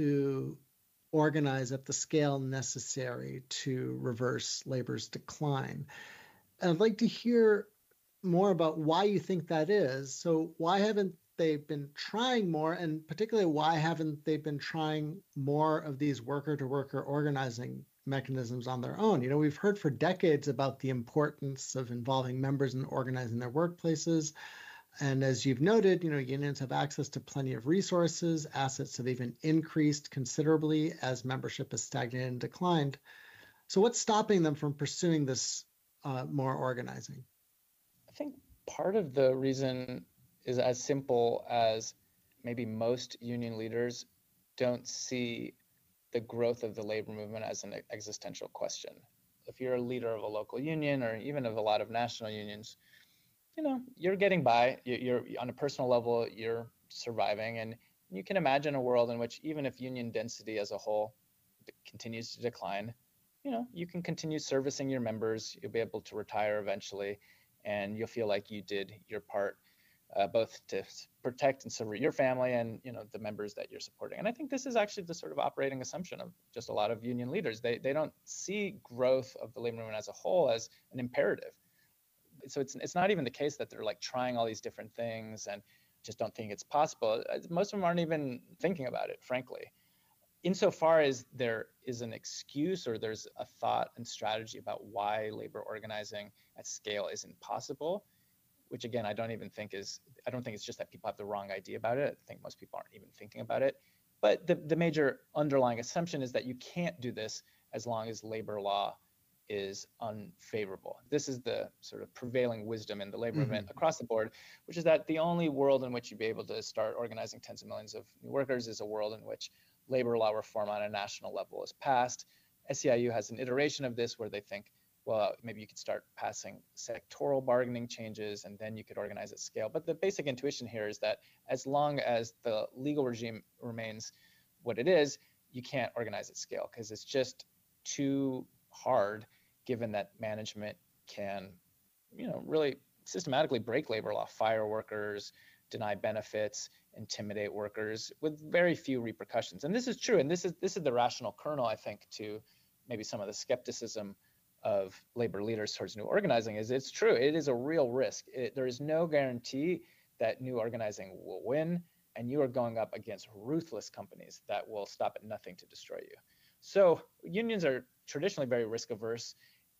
to organize at the scale necessary to reverse labor's decline. And I'd like to hear more about why you think that is. So why haven't they been trying more, and particularly why haven't they been trying more of these worker-to-worker organizing mechanisms on their own? You know, we've heard for decades about the importance of involving members in organizing their workplaces. And as you've noted, you know, unions have access to plenty of resources. Assets have even increased considerably as membership has stagnated and declined. So what's stopping them from pursuing this uh, more organizing? I think part of the reason is as simple as maybe most union leaders don't see the growth of the labor movement as an existential question. If you're a leader of a local union or even of a lot of national unions, you know, you're getting by, you're, you're on a personal level, you're surviving. And you can imagine a world in which even if union density as a whole continues to decline, you know, you can continue servicing your members, you'll be able to retire eventually, and you'll feel like you did your part, uh, both to protect and serve your family and, you know, the members that you're supporting. And I think this is actually the sort of operating assumption of just a lot of union leaders. They, they don't see growth of the labor movement as a whole as an imperative. So it's it's not even the case that they're like trying all these different things and just don't think it's possible. Most of them aren't even thinking about it, frankly. Insofar as there is an excuse or there's a thought and strategy about why labor organizing at scale isn't possible, which again, I don't even think is, I don't think it's just that people have the wrong idea about it. I think most people aren't even thinking about it. But the, the major underlying assumption is that you can't do this as long as labor law is unfavorable. This is the sort of prevailing wisdom in the labor movement mm-hmm. across the board, which is that the only world in which you'd be able to start organizing tens of millions of new workers is a world in which labor law reform on a national level is passed. S E I U has an iteration of this where they think, well, maybe you could start passing sectoral bargaining changes and then you could organize at scale. But the basic intuition here is that as long as the legal regime remains what it is, you can't organize at scale because it's just too hard, given that management can, you know, really systematically break labor law, fire workers, deny benefits, intimidate workers with very few repercussions. And this is true. And this is this is the rational kernel, I think, to maybe some of the skepticism of labor leaders towards new organizing is it's true. It is a real risk. It, there is no guarantee that new organizing will win, and you are going up against ruthless companies that will stop at nothing to destroy you. So unions are traditionally very risk averse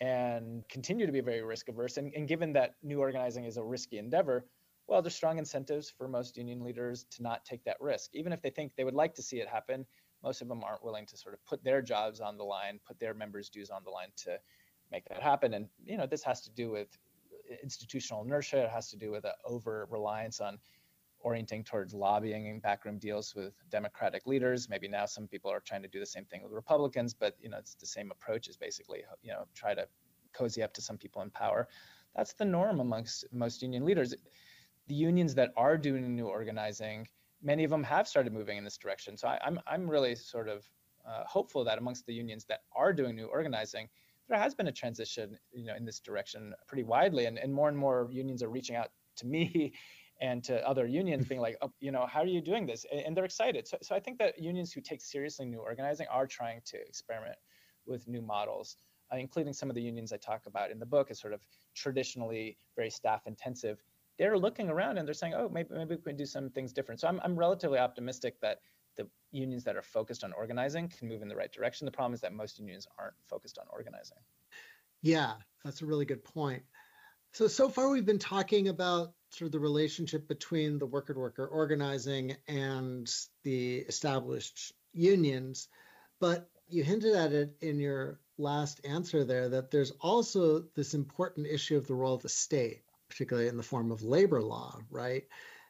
and continue to be very risk averse. And, and given that new organizing is a risky endeavor, well, there's strong incentives for most union leaders to not take that risk. Even if they think they would like to see it happen, most of them aren't willing to sort of put their jobs on the line, put their members' dues on the line to make that happen. And, you know, this has to do with institutional inertia. It has to do with an over-reliance on orienting towards lobbying and backroom deals with Democratic leaders. Maybe now some people are trying to do the same thing with Republicans, but, you know, it's the same approach is basically, you know, try to cozy up to some people in power. That's the norm amongst most union leaders. The unions that are doing new organizing, many of them have started moving in this direction. So I, I'm I'm really sort of uh, hopeful that amongst the unions that are doing new organizing, there has been a transition, you know, in this direction pretty widely, and, and more and more unions are reaching out to me and to other unions being like, oh, you know, how are you doing this? And, and they're excited. So, so I think that unions who take seriously new organizing are trying to experiment with new models, uh, including some of the unions I talk about in the book as sort of traditionally very staff intensive. They're looking around and they're saying, oh, maybe maybe we can do some things different. So I'm I'm relatively optimistic that the unions that are focused on organizing can move in the right direction. The problem is that most unions aren't focused on organizing. Yeah, that's a really good point. So, so far we've been talking about sort of the relationship between the worker-to-worker organizing and the established unions, but you hinted at it in your last answer there that there's also this important issue of the role of the state, particularly in the form of labor law, right?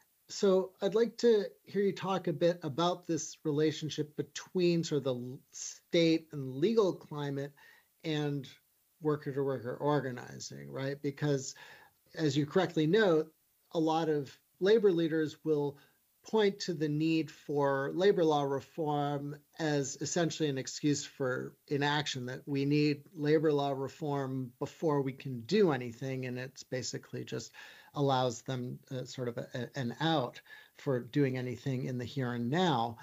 So I'd like to hear you talk a bit about this relationship between sort of the state and legal climate and worker-to-worker organizing, right? Because as you correctly note, a lot of labor leaders will point to the need for labor law reform as essentially an excuse for inaction, that we need labor law reform before we can do anything, and it's basically just allows them uh, sort of a, an out for doing anything in the here and now.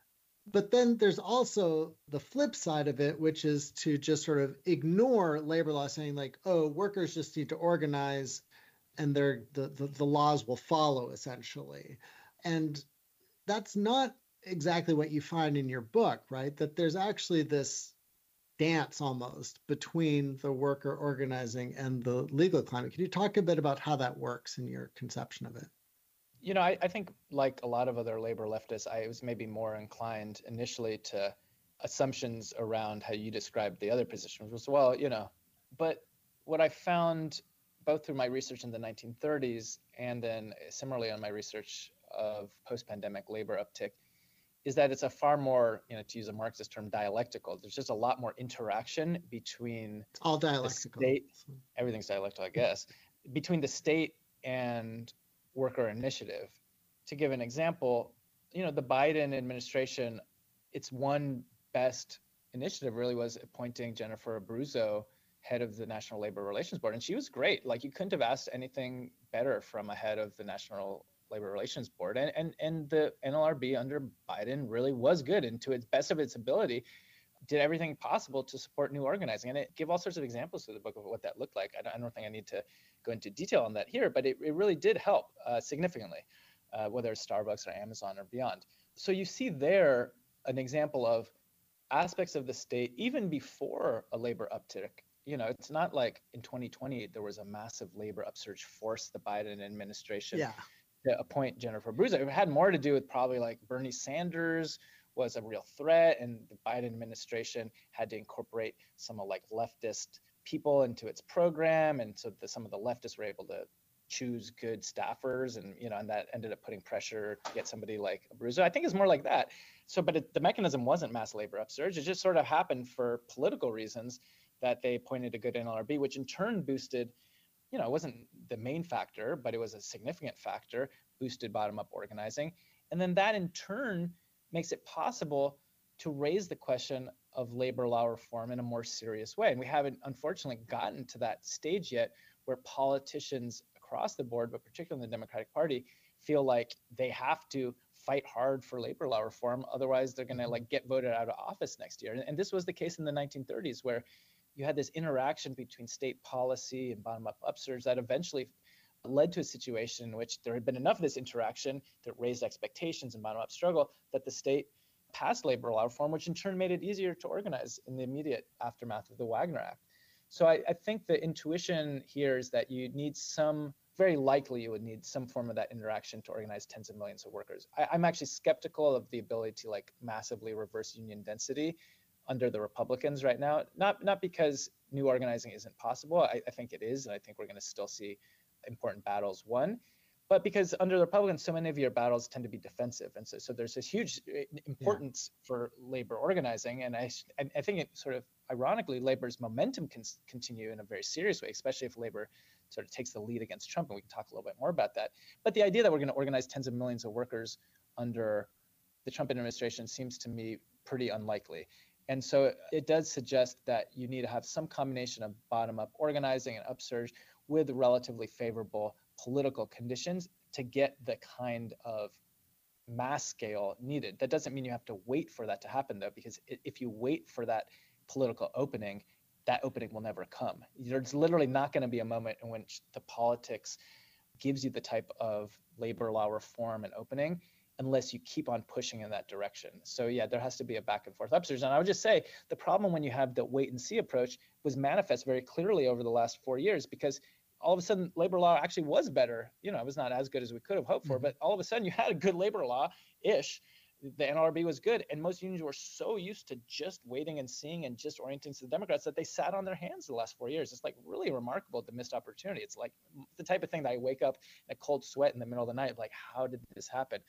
But then there's also the flip side of it, which is to just sort of ignore labor law, saying like, oh, workers just need to organize and they're, the, the, the laws will follow, essentially. And that's not exactly what you find in your book, right? That there's actually this dance almost between the worker organizing and the legal climate. Can you talk a bit about how that works in your conception of it? You know, I, I think like a lot of other labor leftists, I was maybe more inclined initially to assumptions around how you described the other positions was, well, you know, but what I found both through my research in the nineteen thirties and then similarly on my research of post-pandemic labor uptick is that it's a far more, you know, to use a Marxist term, dialectical. There's just a lot more interaction between it's all dialectical. The state, everything's dialectical, I guess, between the state and worker initiative. To give an example, you know, the Biden administration, its one best initiative really was appointing Jennifer Abruzzo head of the National Labor Relations Board. And she was great. Like, you couldn't have asked anything better from a head of the National Labor Relations Board. And, and, and the N L R B under Biden really was good, and to its best of its ability, did everything possible to support new organizing. And it gave all sorts of examples to the book of what that looked like. I don't, I don't think I need to go into detail on that here, but it, it really did help uh, significantly, uh, whether it's Starbucks or Amazon or beyond. So you see there an example of aspects of the state, even before a labor uptick. You know, it's not like in twenty twenty, there was a massive labor upsurge forced the Biden administration yeah. to appoint Jennifer Abruzzo. It had more to do with probably like Bernie Sanders was a real threat, and the Biden administration had to incorporate some of like leftist people into its program, and so the, some of the leftists were able to choose good staffers, and you know, and that ended up putting pressure to get somebody like Abruzzo. I think it's more like that. So, but it, the mechanism wasn't mass labor upsurge. It just sort of happened for political reasons that they appointed a good N L R B, which in turn boosted, you know, it wasn't the main factor, but it was a significant factor, boosted bottom-up organizing. And then that in turn makes it possible to raise the question of labor law reform in a more serious way. And we haven't, unfortunately, gotten to that stage yet where politicians across the board, but particularly in the Democratic Party, feel like they have to fight hard for labor law reform. Otherwise, they're going to like get voted out of office next year. And, and this was the case in the nineteen thirties, where you had this interaction between state policy and bottom-up upsurge that eventually led to a situation in which there had been enough of this interaction that raised expectations and bottom-up struggle that the state passed labor law reform, which in turn made it easier to organize in the immediate aftermath of the Wagner Act. So I, I think the intuition here is that you need some, very likely you would need some form of that interaction to organize tens of millions of workers. I, I'm actually skeptical of the ability to like massively reverse union density under the Republicans right now, not not because new organizing isn't possible. I, I think it is, and I think we're going to still see important battles won, but because under the Republicans, so many of your battles tend to be defensive, and so so there's this huge importance yeah. for labor organizing, and I I think it sort of ironically labor's momentum can continue in a very serious way, especially if labor sort of takes the lead against Trump, and we can talk a little bit more about that. But the idea that we're going to organize tens of millions of workers under the Trump administration seems to me pretty unlikely. And so it does suggest that you need to have some combination of bottom-up organizing and upsurge with relatively favorable political conditions to get the kind of mass scale needed. That doesn't mean you have to wait for that to happen, though, because if you wait for that political opening, that opening will never come. There's literally not going to be a moment in which the politics gives you the type of labor law reform and opening unless you keep on pushing in that direction. So yeah, there has to be a back and forth upsurge. And I would just say the problem when you have the wait and see approach was manifest very clearly over the last four years because all of a sudden labor law actually was better. You know, it was not as good as we could have hoped for, mm-hmm. but all of a sudden you had a good labor law-ish. The N L R B was good, and most unions were so used to just waiting and seeing and just orienting to the Democrats that they sat on their hands the last four years. It's like really remarkable, the missed opportunity. It's like the type of thing that I wake up in a cold sweat in the middle of the night, like, how did this happen?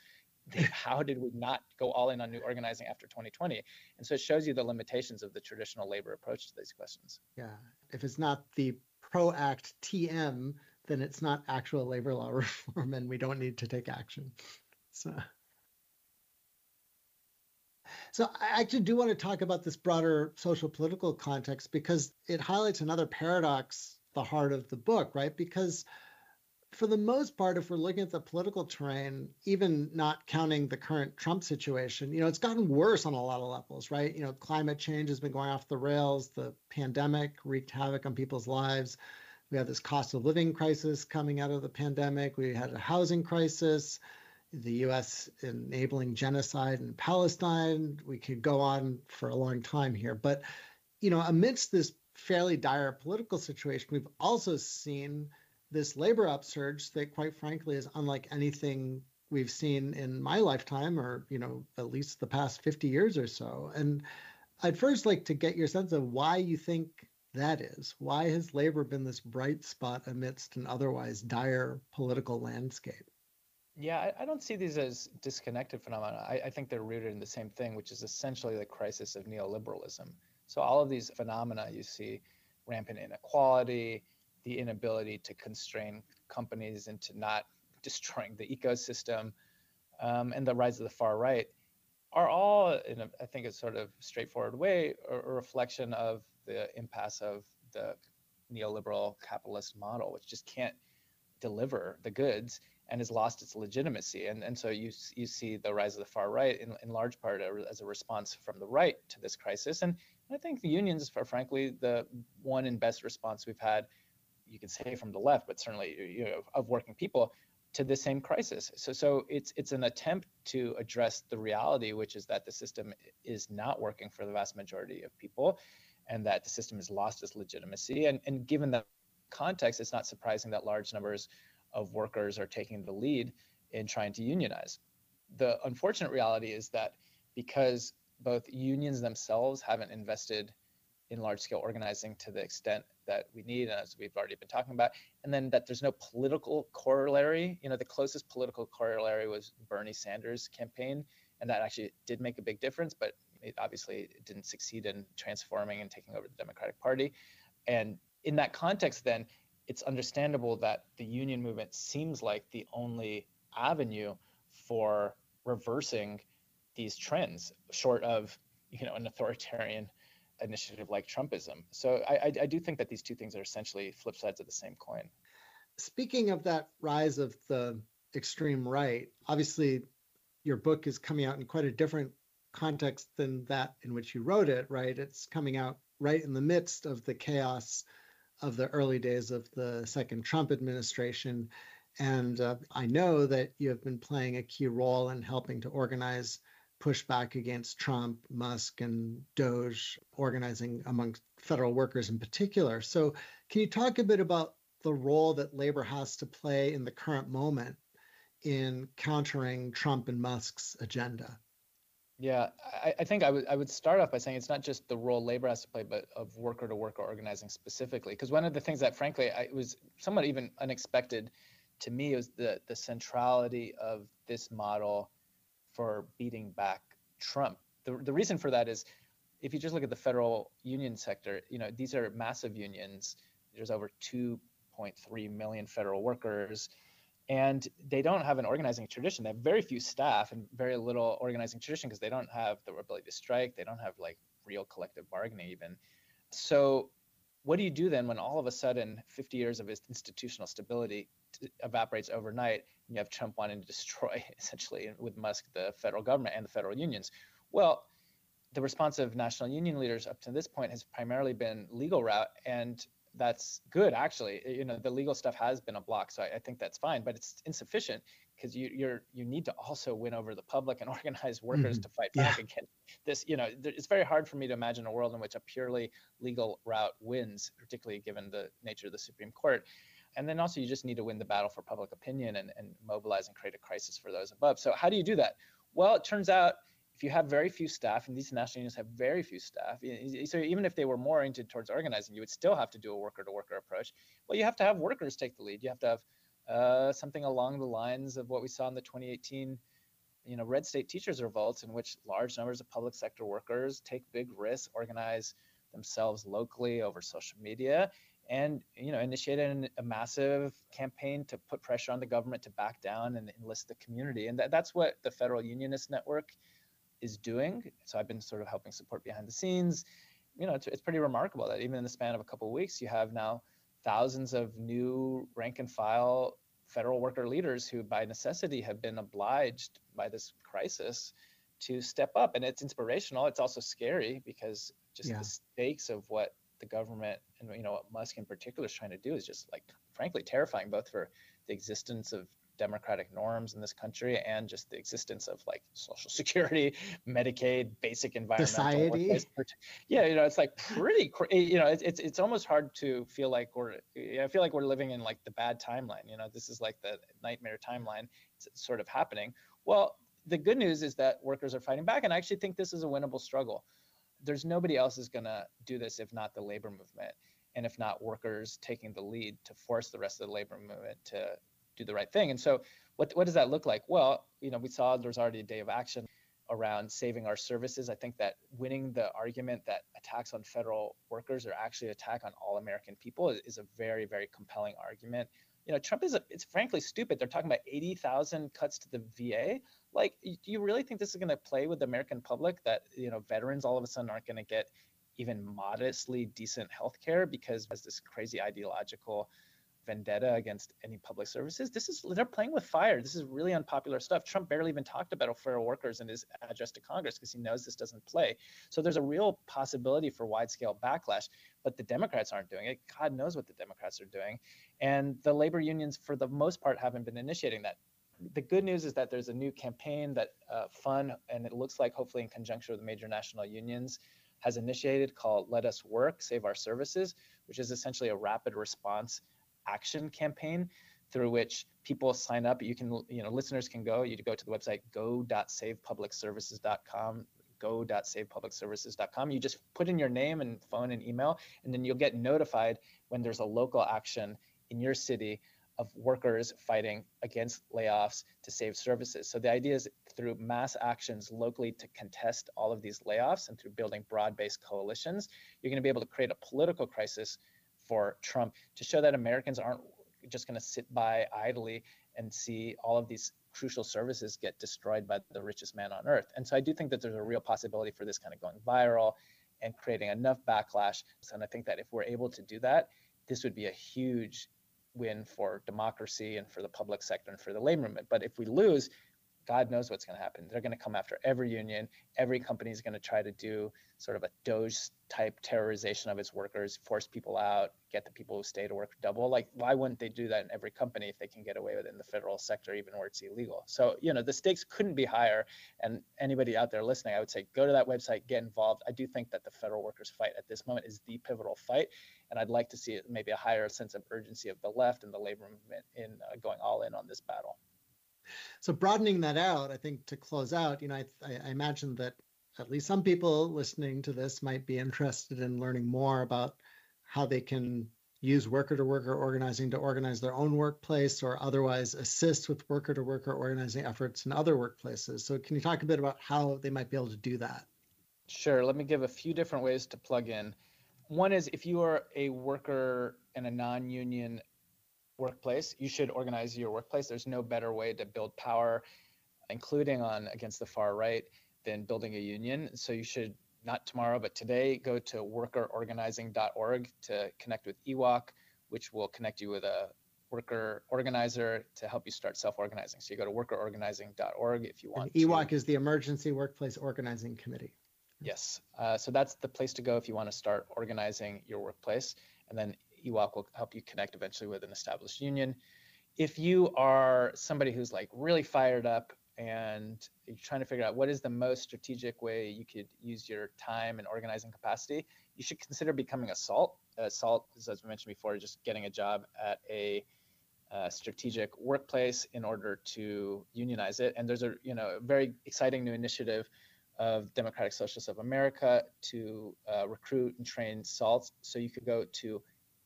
How did we not go all in on new organizing after twenty twenty? And so it shows you the limitations of the traditional labor approach to these questions. Yeah, if it's not the PRO-Act T M, then it's not actual labor law reform, and we don't need to take action. So. So I actually do want to talk about this broader social political context because it highlights another paradox, the heart of the book, right? Because for the most part, if we're looking at the political terrain, even not counting the current Trump situation, you know, it's gotten worse on a lot of levels, right? You know, climate change has been going off the rails. The pandemic wreaked havoc on people's lives. We have this cost of living crisis coming out of the pandemic. We had a housing crisis. The U S enabling genocide in Palestine. We could go on for a long time here. But, you know, amidst this fairly dire political situation, we've also seen this labor upsurge that, quite frankly, is unlike anything we've seen in my lifetime or, you know, at least the past fifty years or so. And I'd first like to get your sense of why you think that is. Why has labor been this bright spot amidst an otherwise dire political landscape? Yeah, I, I don't see these as disconnected phenomena. I, I think they're rooted in the same thing, which is essentially the crisis of neoliberalism. So all of these phenomena you see, rampant inequality, the inability to constrain companies into not destroying the ecosystem, um, and the rise of the far right are all, in a, I think, a sort of straightforward way, a, a reflection of the impasse of the neoliberal capitalist model, which just can't deliver the goods and has lost its legitimacy. And, and so you you see the rise of the far right in, in large part as a response from the right to this crisis. And I think the unions are frankly the one and best response we've had, you can say from the left, but certainly you know, of working people to the same crisis. So so it's it's an attempt to address the reality, which is that the system is not working for the vast majority of people and that the system has lost its legitimacy. And, and given that context, it's not surprising that large numbers of workers are taking the lead in trying to unionize. The unfortunate reality is that because both unions themselves haven't invested in large-scale organizing to the extent that we need, and as we've already been talking about, and then that there's no political corollary. You know, the closest political corollary was Bernie Sanders' campaign, and that actually did make a big difference, but it obviously didn't succeed in transforming and taking over the Democratic Party. And in that context, then, it's understandable that the union movement seems like the only avenue for reversing these trends, short of, you know, an authoritarian initiative like Trumpism. So I, I, I do think that these two things are essentially flip sides of the same coin. Speaking of that rise of the extreme right, obviously your book is coming out in quite a different context than that in which you wrote it, right? It's coming out right in the midst of the chaos of the early days of the second Trump administration. And uh, I know that you have been playing a key role in helping to organize pushback against Trump, Musk, and Doge, organizing amongst federal workers in particular. So can you talk a bit about the role that labor has to play in the current moment in countering Trump and Musk's agenda? Yeah, I, I think I would I would start off by saying it's not just the role labor has to play, but of worker to worker organizing specifically. Because one of the things that, frankly, I, it was somewhat even unexpected to me was the the centrality of this model for beating back Trump. The the reason for that is, if you just look at the federal union sector, you know, these are massive unions. There's over two point three million federal workers. And they don't have an organizing tradition. They have very few staff and very little organizing tradition because they don't have the ability to strike. They don't have like real collective bargaining even. So what do you do then when all of a sudden fifty years of institutional stability evaporates overnight and you have Trump wanting to destroy, essentially, with Musk, the federal government and the federal unions? Well, the response of national union leaders up to this point has primarily been legal route, and that's good, actually. You know, the legal stuff has been a block, so I, I think that's fine, but it's insufficient because you you're you need to also win over the public and organize workers mm-hmm. to fight back yeah. against this. You know, there, it's very hard for me to imagine a world in which a purely legal route wins, particularly given the nature of the Supreme Court. And then also you just need to win the battle for public opinion and, and mobilize and create a crisis for those above. So how do you do that? Well, it turns out if you have very few staff, and these national unions have very few staff, so even if they were more oriented towards organizing, you would still have to do a worker-to-worker approach. Well, you have to have workers take the lead. You have to have uh, something along the lines of what we saw in the twenty eighteen, you know, Red State Teachers Revolts, in which large numbers of public sector workers take big risks, organize themselves locally over social media, and you know, initiate an, a massive campaign to put pressure on the government to back down and enlist the community. And that, that's what the Federal Unionist Network is doing. So I've been sort of helping support behind the scenes. You know, it's, it's pretty remarkable that even in the span of a couple of weeks, you have now thousands of new rank and file federal worker leaders who by necessity have been obliged by this crisis to step up. And it's inspirational. It's also scary because just yeah. the stakes of what the government and, you know, what Musk in particular is trying to do is just, like, frankly terrifying, both for the existence of democratic norms in this country and just the existence of like Social Security, Medicaid, basic environmental society. Yeah, you know, it's like pretty, you know, it's it's it's almost hard to feel like we're, I feel like we're living in like the bad timeline. You know, this is like the nightmare timeline. It's sort of happening. Well, the good news is that workers are fighting back, and I actually think this is a winnable struggle. There's nobody else is going to do this if not the labor movement, and if not workers taking the lead to force the rest of the labor movement to do the right thing. And so what what does that look like? Well, you know, we saw there's already a day of action around saving our services. I think that winning the argument that attacks on federal workers are actually an attack on all American people is, is a very, very compelling argument. You know, Trump is, a, it's frankly stupid. They're talking about eighty thousand cuts to the V A. Like, do you really think this is going to play with the American public, that, you know, veterans all of a sudden aren't going to get even modestly decent health care because there's this crazy ideological vendetta against any public services? This is, they're playing with fire. This is really unpopular stuff. Trump barely even talked about federal workers in his address to Congress because he knows this doesn't play. So there's a real possibility for wide-scale backlash, but the Democrats aren't doing it. God knows what the Democrats are doing. And the labor unions, for the most part, haven't been initiating that. The good news is that there's a new campaign that uh, Fun, and it looks like hopefully in conjunction with the major national unions, has initiated, called Let Us Work, Save Our Services, which is essentially a rapid response action campaign through which people sign up. You can, you know, listeners can go, you go to the website go dot save public services dot com, go dot save public services dot com. You just put in your name and phone and email, and then you'll get notified when there's a local action in your city of workers fighting against layoffs to save services. So the idea is through mass actions locally to contest all of these layoffs and through building broad-based coalitions, you're going to be able to create a political crisis for Trump to show that Americans aren't just going to sit by idly and see all of these crucial services get destroyed by the richest man on earth. And so I do think that there's a real possibility for this kind of going viral and creating enough backlash. And I think that if we're able to do that, this would be a huge win for democracy and for the public sector and for the labor movement. But if we lose, God knows what's going to happen. They're going to come after every union. Every company is going to try to do sort of a Doge type terrorization of its workers, force people out, get the people who stay to work double. Like, why wouldn't they do that in every company if they can get away with it in the federal sector, even where it's illegal? So, you know, the stakes couldn't be higher. And anybody out there listening, I would say, go to that website, get involved. I do think that the federal workers fight at this moment is the pivotal fight. And I'd like to see it maybe a higher sense of urgency of the left and the labor movement in uh, going all in on this battle. So broadening that out, I think to close out, you know, I, I imagine that at least some people listening to this might be interested in learning more about how they can use worker-to-worker organizing to organize their own workplace or otherwise assist with worker-to-worker organizing efforts in other workplaces. So can you talk a bit about how they might be able to do that? Sure. Let me give a few different ways to plug in. One is if you are a worker in a non-union workplace, you should organize your workplace. There's no better way to build power, including on against the far right, than building a union. So you should, not tomorrow, but today, go to worker organizing dot org to connect with E W O C, which will connect you with a worker organizer to help you start self-organizing. So you go to worker organizing dot org if you want. And E W O C to, is the Emergency Workplace Organizing Committee. Yes. Uh, so that's the place to go if you want to start organizing your workplace. And then E W O C will help you connect eventually with an established union. If you are somebody who's like really fired up and you're trying to figure out what is the most strategic way you could use your time and organizing capacity, you should consider becoming a SALT. Uh, SALT is, as we mentioned before, just getting a job at a uh, strategic workplace in order to unionize it. And there's a you know a very exciting new initiative of Democratic Socialists of America to uh, recruit and train SALTs. So you could go to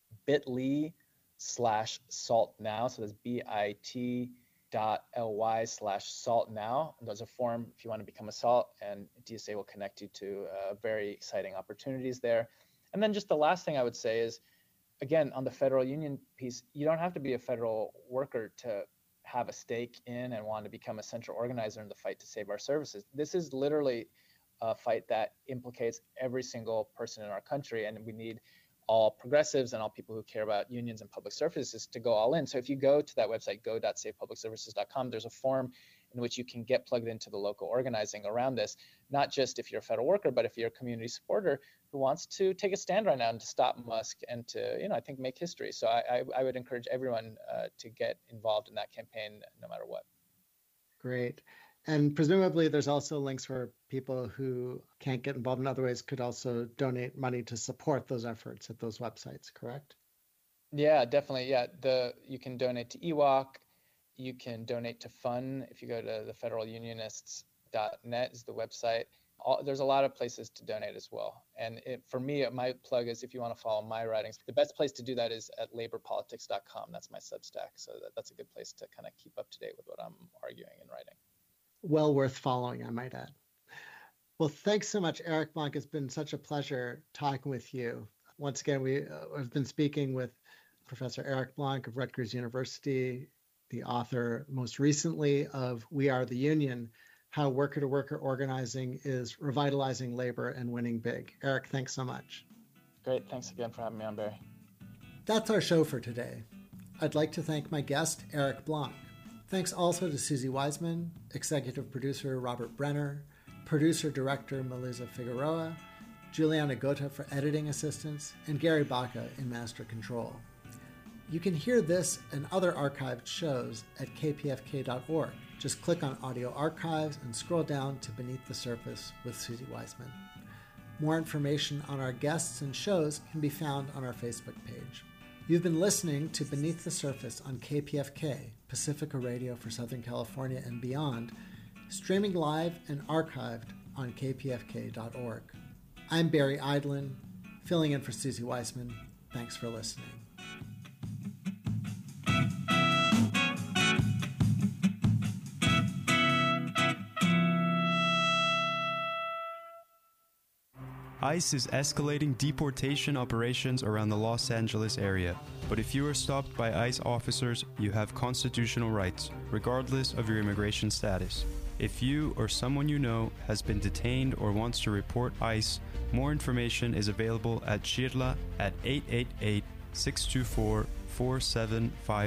bit.ly slash SALT now. So that's bit dot ly slash SALT now. And there's a form if you want to become a SALT, and D S A will connect you to uh, very exciting opportunities there. And then just the last thing I would say is, again, on the federal union piece, you don't have to be a federal worker to have a stake in and want to become a central organizer in the fight to save our services. This is literally a fight that implicates every single person in our country, and we need all progressives and all people who care about unions and public services to go all in. So if you go to that website, go dot save public services dot com, there's a form in which you can get plugged into the local organizing around this, not just if you're a federal worker, but if you're a community supporter who wants to take a stand right now and to stop Musk and to, you know, I think make history. So I, I, I would encourage everyone uh, to get involved in that campaign no matter what. Great. And presumably there's also links where people who can't get involved in other ways could also donate money to support those efforts at those websites, correct? Yeah, definitely. Yeah, the you can donate to E W O C. You can donate to Fun. If you go to the federal unionists dot net is the website. All, there's a lot of places to donate as well. And it, for me, my plug is if you want to follow my writings, the best place to do that is at labor politics dot com. That's my Substack. So that, that's a good place to kind of keep up to date with what I'm arguing and writing. Well worth following, I might add. Well, thanks so much, Eric Blanc. It's been such a pleasure talking with you. Once again, we uh, have been speaking with Professor Eric Blanc of Rutgers University, the author most recently of We Are the Union, How Worker-to-Worker Organizing is Revitalizing Labor and Winning Big. Eric, thanks so much. Great. Thanks again for having me on, Barry. That's our show for today. I'd like to thank my guest, Eric Blanc. Thanks also to Susie Wiseman, executive producer Robert Brenner, producer-director Melissa Figueroa, Juliana Gota for editing assistance, and Gary Baca in master control. You can hear this and other archived shows at k p f k dot org. Just click on Audio Archives and scroll down to Beneath the Surface with Susie Wiseman. More information on our guests and shows can be found on our Facebook page. You've been listening to Beneath the Surface on K P F K, Pacifica Radio for Southern California and beyond, streaming live and archived on k p f k dot org. I'm Barry Eidlin, filling in for Susie Wiseman. Thanks for listening. ICE is escalating deportation operations around the Los Angeles area. But if you are stopped by ICE officers, you have constitutional rights, regardless of your immigration status. If you or someone you know has been detained or wants to report ICE, more information is available at Shirla at eight eight eight, six two four, four seven five